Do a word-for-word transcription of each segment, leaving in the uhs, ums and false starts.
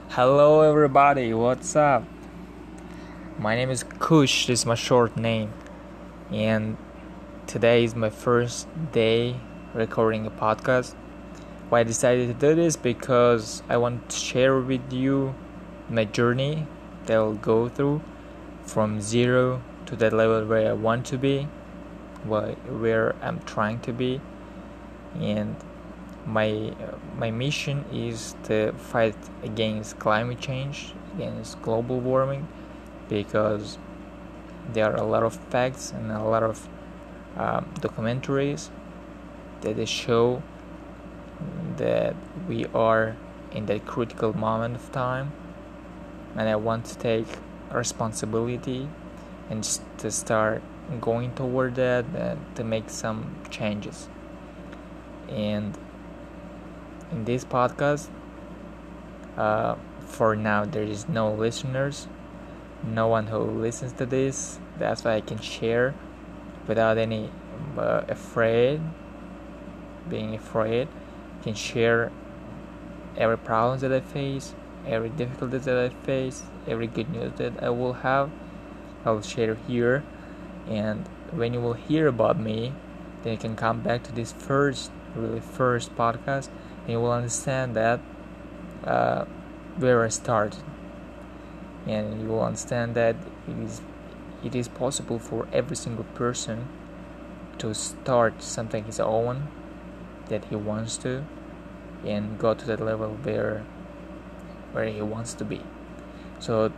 Hello everybody, what's up? My name is Kush, this is my short name, and today is my first day recording a podcast. Why I decided to do this? Because I want to share with you my journey that I'll go through from zero to that level where I want to be, where I'm trying to be, and my uh, my mission is to fight against climate change, against global warming, because there are a lot of facts and a lot of um, documentaries that they show that we are in that critical moment of time, and I want to take responsibility and to start going toward that and to make some changes. And in this podcast, uh, for now there is no listeners, no one who listens to this. That's why I can share without any uh, afraid, being afraid. I can share every problem that I face, every difficulty that I face, every good news that I will have. I will share here, and when you will hear about me, then you can come back to this first, really first podcast. And you will understand that uh, where I started, and you will understand that it is it is possible for every single person to start something his own that he wants to, and go to that level where where he wants to be. So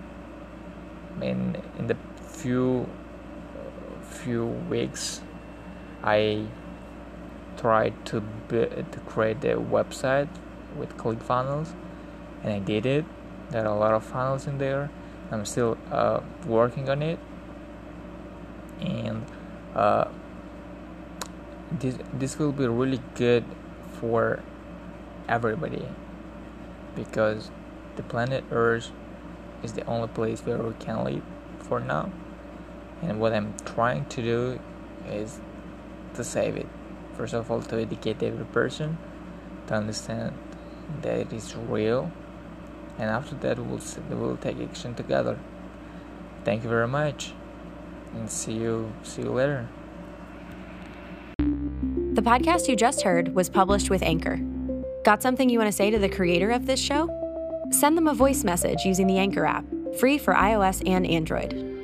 in in the few few weeks, I tried to be, to create a website with ClickFunnels, and I did it. There are a lot of funnels in there. I'm still uh, working on it, and uh, this this will be really good for everybody, because the planet Earth is the only place where we can live for now, and what I'm trying to do is to save it. First of all, to educate every person to understand that it is real, and after that we'll we'll take action together. Thank you very much, and see you see you later. The podcast you just heard was published with Anchor. Got something you want to say to the creator of this show? Send them a voice message using the Anchor app, free for iOS and Android.